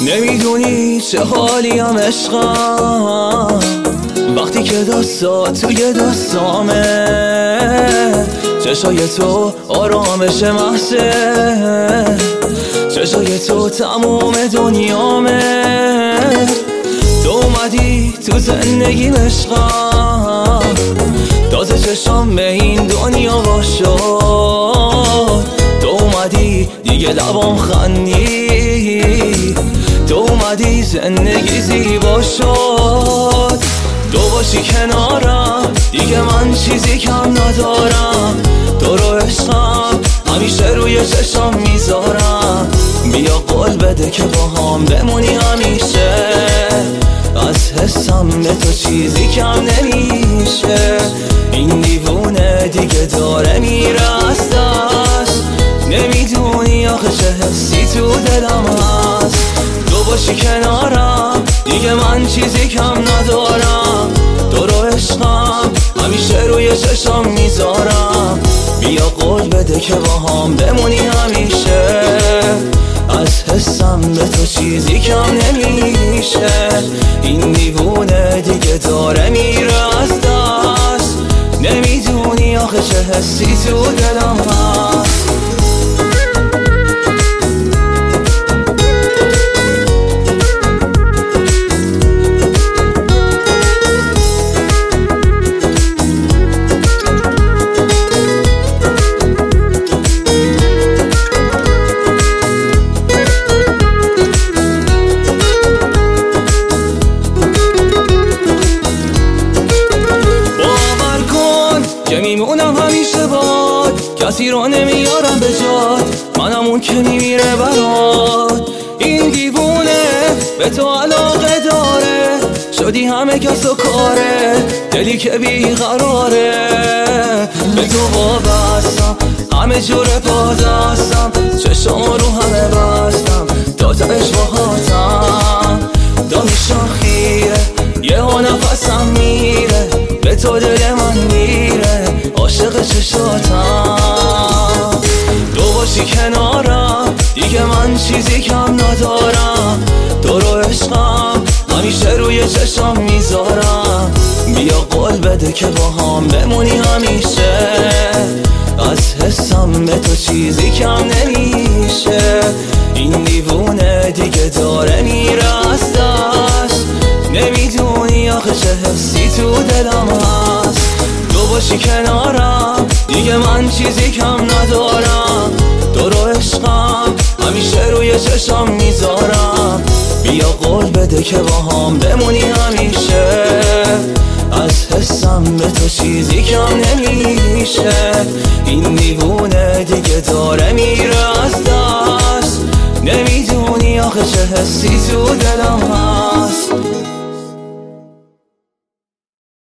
نمیدونی چه حالیم عشقم وقتی که دستا توی دستامه، چشای تو آرامش محضه، چشای تو تموم دنیامه. تو اومدی تو زندگی عشقم، تازه چشام به این دنیا باشد. تو اومدی دیگه لبام خندی، تو اومدی زندگی زیبا شد. تو باشی کنارم دیگه من چیزی کم ندارم، تو رو عشقم همیشه روی چشام میذارم. بیا قول بده که با هم بمونی همیشه، از حسم به تو چیزی کم نمیشه. این دیوونه دیگه داره میره از دست، نمیدونی آخه چه حسی تو دلم هست. تو باشی کنارم دیگه من چیزی کم ندارم، تو رو عشقم همیشه روی چشام میذارم. بیا قول بده که با هم بمونی همیشه، از حسم به تو چیزی کم نمیشه. این دیوونه دیگه داره میره از دست، نمیدونی آخه چه حسی تو دلم هست. که میمونم همیشه باد، کسی رو نمیارم به جاد، منم اون که میمیره برات. این دیوونه به تو علاقه داره، شدی همه کس و کاره، دلی که بیقراره. به تو وابستم همه جور پا دستم، چشم رو همه بستم تا تهش باهاتم. دانشان خیره یه ها نفسم میره، به تو دل من میره عاشق چشاتم. تو باشی کنارم دیگه من چیزی کم ندارم، تو رو عشقم همیشه روی چشام میذارم. بیا قول بده که با هم بمونی همیشه، از حسم به تو چیزی کم نمیشه. این دیوونه دیگه داره میره از دست، نمیدونی آخه چه حسی تو دلم هست. تو باشی کنارم دیگه من چیزی کم ندارم، تو رو عشقم همیشه روی چشام میذارم. بیا قول بده که با هم بمونی همیشه، از حسم به تو چیزی کم نمیشه. این دیوونه دیگه داره میره از دست، نمیدونی آخه چه حسی تو دلم هست.